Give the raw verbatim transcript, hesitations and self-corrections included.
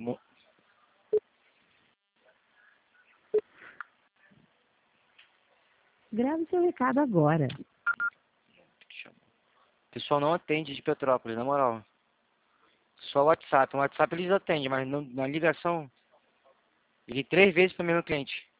Mo- Grave seu recado agora. O pessoal não atende de Petrópolis, na moral. Só o WhatsApp. No WhatsApp eles atendem, mas não- na ligação, liguei três vezes para o mesmo cliente.